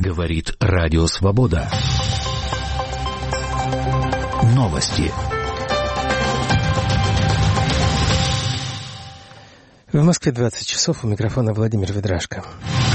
Говорит Радио Свобода. Новости. В Москве 20 часов. У микрофона Владимир Ведрашко.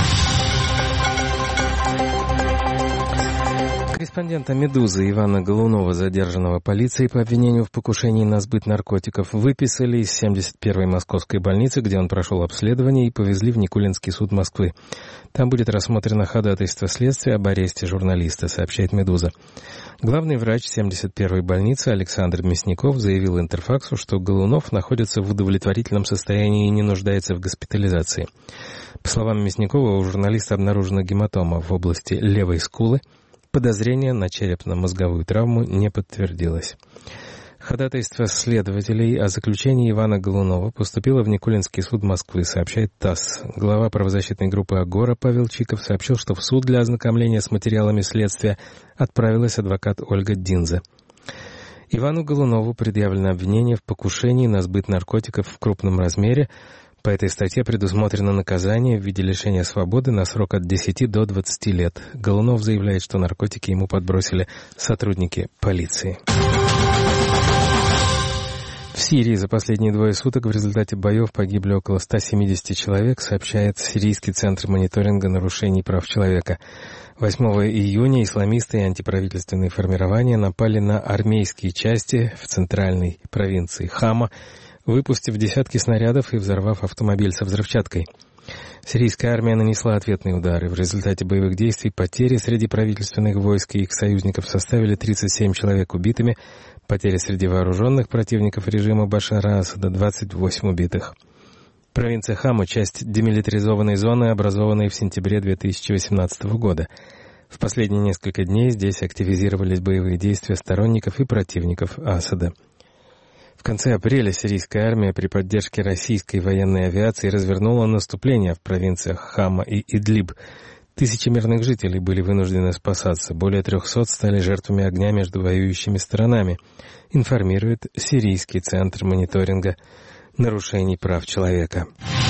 Корреспондента «Медузы» Ивана Голунова, задержанного полицией по обвинению в покушении на сбыт наркотиков, выписали из 71-й московской больницы, где он прошел обследование, и повезли в Никулинский суд Москвы. Там будет рассмотрено ходатайство следствия об аресте журналиста, сообщает «Медуза». Главный врач 71-й больницы Александр Мясников заявил Интерфаксу, что Голунов находится в удовлетворительном состоянии и не нуждается в госпитализации. По словам Мясникова, у журналиста обнаружена гематома в области левой скулы. Подозрение на черепно-мозговую травму не подтвердилось. Ходатайство следователей о заключении Ивана Голунова поступило в Никулинский суд Москвы, сообщает ТАСС. Глава правозащитной группы «Агора» Павел Чиков сообщил, что в суд для ознакомления с материалами следствия отправилась адвокат Ольга Динзе. Ивану Голунову предъявлено обвинение в покушении на сбыт наркотиков в крупном размере. По этой статье предусмотрено наказание в виде лишения свободы на срок от 10 до 20 лет. Голунов заявляет, что наркотики ему подбросили сотрудники полиции. В Сирии за последние 2 суток в результате боев погибли около 170 человек, сообщает Сирийский центр мониторинга нарушений прав человека. 8 июня исламисты и антиправительственные формирования напали на армейские части в центральной провинции Хама, выпустив десятки снарядов и взорвав автомобиль со взрывчаткой. Сирийская армия нанесла ответные удары. В результате боевых действий потери среди правительственных войск и их союзников составили 37 человек убитыми, потери среди вооруженных противников режима Башара Асада — 28 убитых. Провинция Хама — часть демилитаризованной зоны, образованной в сентябре 2018 года. В последние несколько дней здесь активизировались боевые действия сторонников и противников Асада. В конце апреля сирийская армия при поддержке российской военной авиации развернула наступление в провинциях Хама и Идлиб. Тысячи мирных жителей были вынуждены спасаться. Более 300 стали жертвами огня между воюющими сторонами, информирует Сирийский центр мониторинга нарушений прав человека.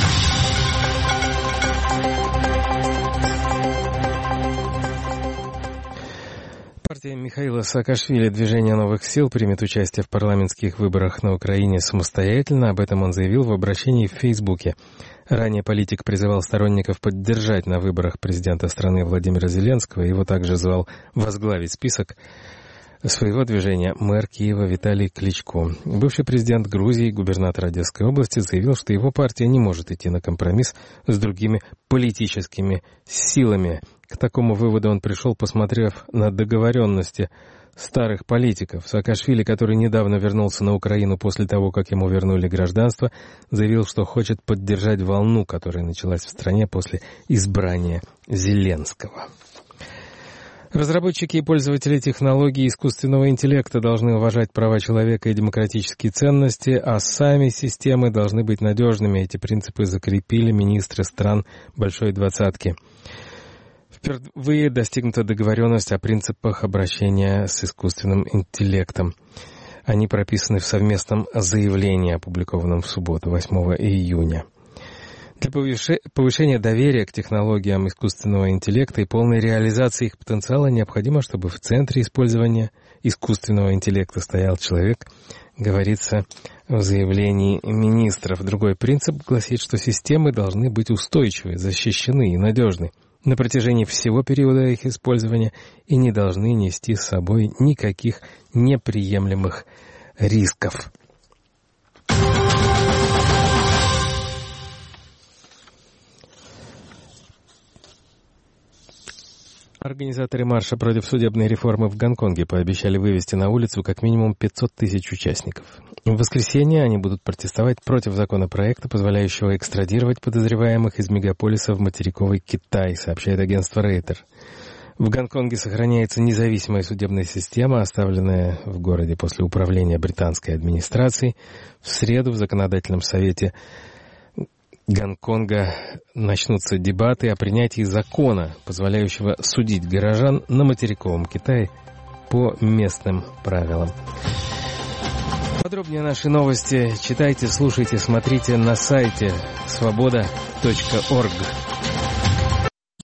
Партия Михаила Саакашвили «Движение новых сил» примет участие в парламентских выборах на Украине самостоятельно. Об этом он заявил в обращении в Фейсбуке. Ранее политик призывал сторонников поддержать на выборах президента страны Владимира Зеленского. Его также звал возглавить список своего движения мэр Киева Виталий Кличко. Бывший президент Грузии, губернатор Одесской области, заявил, что его партия не может идти на компромисс с другими политическими силами. К такому выводу он пришел, посмотрев на договоренности старых политиков. Саакашвили, который недавно вернулся на Украину после того, как ему вернули гражданство, заявил, что хочет поддержать волну, которая началась в стране после избрания Зеленского. Разработчики и пользователи технологий искусственного интеллекта должны уважать права человека и демократические ценности, а сами системы должны быть надежными. Эти принципы закрепили министры стран Большой Двадцатки. Впервые достигнута договоренность о принципах обращения с искусственным интеллектом. Они прописаны в совместном заявлении, опубликованном в субботу, 8 июня. Для повышения доверия к технологиям искусственного интеллекта и полной реализации их потенциала необходимо, чтобы в центре использования искусственного интеллекта стоял человек, говорится в заявлении министров. Другой принцип гласит, что системы должны быть устойчивы, защищены и надежны на протяжении всего периода их использования и не должны нести с собой никаких неприемлемых рисков. Организаторы марша против судебной реформы в Гонконге пообещали вывести на улицу как минимум 500 тысяч участников. В воскресенье они будут протестовать против законопроекта, позволяющего экстрадировать подозреваемых из мегаполиса в материковый Китай, сообщает агентство Рейтер. В Гонконге сохраняется независимая судебная система, оставленная в городе после управления британской администрацией. В среду в Законодательном совете Гонконга начнутся дебаты о принятии закона, позволяющего судить горожан на материковом Китае по местным правилам. Подробнее наши новости читайте, слушайте, смотрите на сайте svoboda.org.